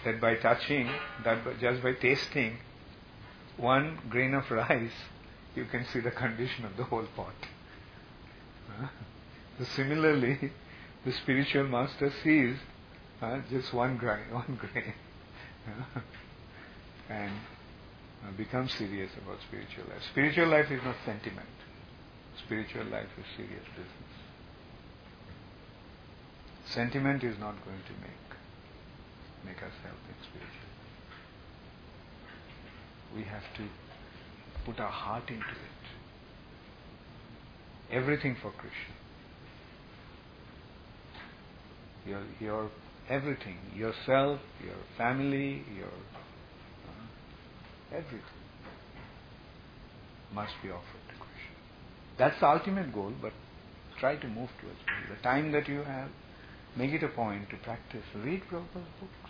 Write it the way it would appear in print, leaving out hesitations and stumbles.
that by touching, just by tasting one grain of rice, you can see the condition of the whole pot. So similarly, the spiritual master sees just one grain, and becomes serious about spiritual life. Spiritual life is not sentiment. Spiritual life is serious business. Sentiment is not going to make us healthy spiritually. We have to put our heart into it. Everything for Krishna. Your everything, yourself, your family, your everything must be offered to Krishna. That's the ultimate goal, but try to move towards it. The time that you have, make it a point to practice. Read Prabhupada's book.